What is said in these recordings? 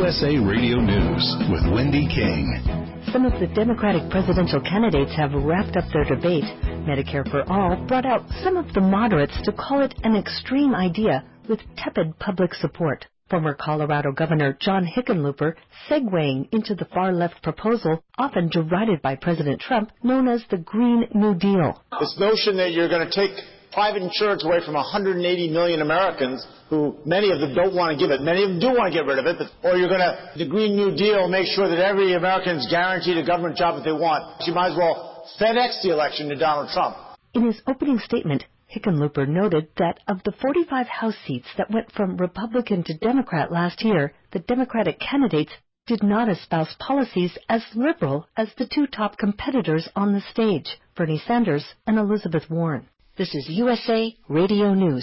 USA Radio News with Wendy King. Some of the Democratic presidential candidates have wrapped up their debate. Medicare for All brought out some of the moderates to call it an extreme idea with tepid public support. Former Colorado Governor John Hickenlooper segueing into the far-left proposal, often derided by President Trump, known as the Green New Deal. This notion that you're going to take private insurance away from 180 million Americans who many of them don't want to give it. Many of them do want to get rid of it. Or you're going to, the Green New Deal, make sure that every American is guaranteed a government job that they want. You might as well FedEx the election to Donald Trump. In his opening statement, Hickenlooper noted that of the 45 House seats that went from Republican to Democrat last year, the Democratic candidates did not espouse policies as liberal as the two top competitors on the stage, Bernie Sanders and Elizabeth Warren. This is USA Radio News.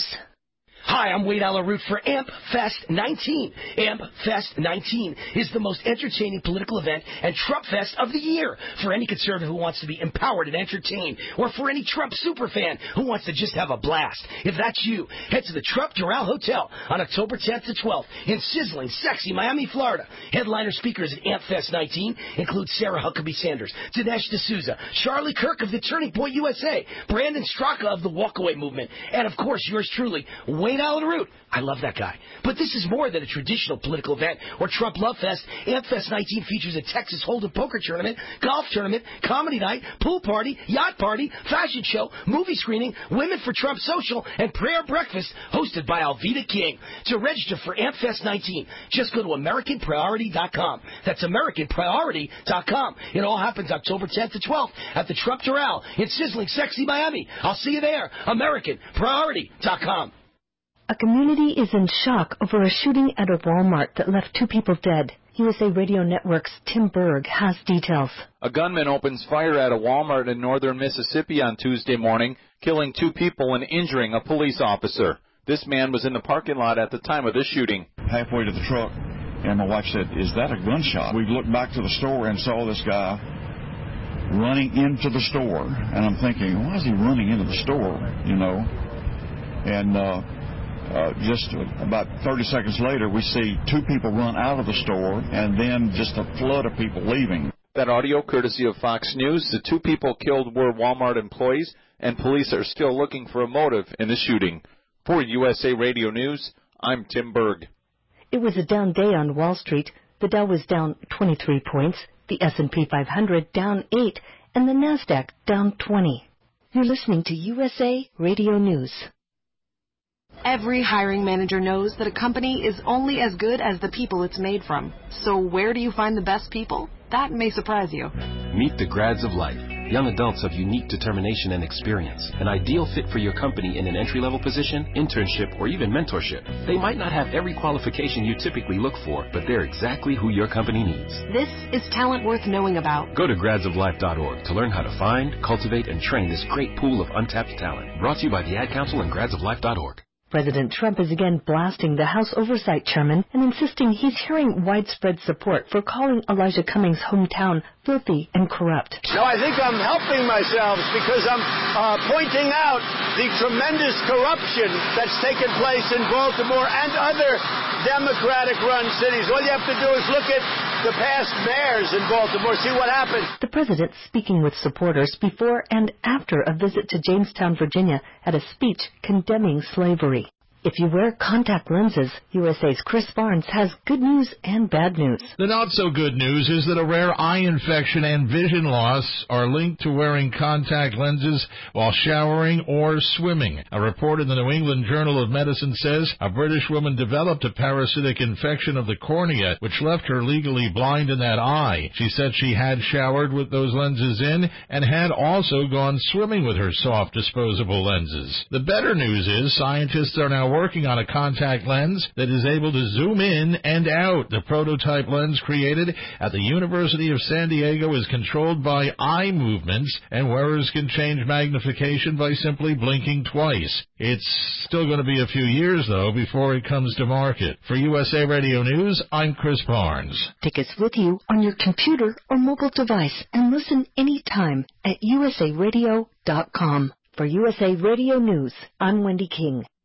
Hi, I'm Wade Alaroot for AMP Fest 19. AMP Fest 19 is the most entertaining political event and Trump Fest of the year for any conservative who wants to be empowered and entertained, or for any Trump superfan who wants to just have a blast. If that's you, head to the Trump Doral Hotel on October 10th to 12th in sizzling, sexy Miami, Florida. Headliner speakers at AMP Fest 19 include Sarah Huckabee Sanders, Dinesh D'Souza, Charlie Kirk of the Turning Point USA, Brandon Straka of the Walkaway Movement, and of course yours truly, Wade Alaroot. I love that guy. But this is more than a traditional political event or Trump Love Fest. AMP Fest 19 features a Texas Hold'em poker tournament, golf tournament, comedy night, pool party, yacht party, fashion show, movie screening, Women for Trump social, and prayer breakfast hosted by Alveda King. To register for AMP Fest 19, just go to AmericanPriority.com. That's AmericanPriority.com. It all happens October 10th to 12th at the Trump Doral in sizzling, sexy Miami. I'll see you there. AmericanPriority.com. A community is in shock over a shooting at a Walmart that left 2 people dead. USA Radio Network's Tim Berg has details. A gunman opens fire at a Walmart in northern Mississippi on Tuesday morning, killing 2 people and injuring a police officer. This man was in the parking lot at the time of the shooting. Halfway to the truck, and my wife said, "Is that a gunshot?" We looked back to the store and saw this guy running into the store. And I'm thinking, why is he running into the store, you know? And just about 30 seconds later, we see 2 people run out of the store, and then just a flood of people leaving. That audio, courtesy of Fox News. The 2 people killed were Walmart employees, and police are still looking for a motive in the shooting. For USA Radio News, I'm Tim Berg. It was a down day on Wall Street. The Dow was down 23 points, the S&P 500 down 8, and the NASDAQ down 20. You're listening to USA Radio News. Every hiring manager knows that a company is only as good as the people it's made from. So where do you find the best people? That may surprise you. Meet the grads of life. Young adults of unique determination and experience. An ideal fit for your company in an entry-level position, internship, or even mentorship. They might not have every qualification you typically look for, but they're exactly who your company needs. This is talent worth knowing about. Go to gradsoflife.org to learn how to find, cultivate, and train this great pool of untapped talent. Brought to you by the Ad Council and gradsoflife.org. President Trump is again blasting the House Oversight Chairman and insisting he's hearing widespread support for calling Elijah Cummings' hometown filthy and corrupt. No, I think I'm helping myself because I'm pointing out the tremendous corruption that's taken place in Baltimore and other Democratic-run cities. All you have to do is look at the past mayors in Baltimore, see what happened. The president speaking with supporters before and after a visit to Jamestown, Virginia, at a speech condemning slavery. If you wear contact lenses, USA's Chris Barnes has good news and bad news. The not-so-good news is that a rare eye infection and vision loss are linked to wearing contact lenses while showering or swimming. A report in the New England Journal of Medicine says a British woman developed a parasitic infection of the cornea, which left her legally blind in that eye. She said she had showered with those lenses in and had also gone swimming with her soft disposable lenses. The better news is scientists are now working on a contact lens that is able to zoom in and out. The prototype lens created at the University of San Diego is controlled by eye movements, and wearers can change magnification by simply blinking twice. It's still going to be a few years, though, before it comes to market. For USA Radio News, I'm Chris Barnes. Take us with you on your computer or mobile device and listen anytime at usaradio.com. For USA Radio News, I'm Wendy King.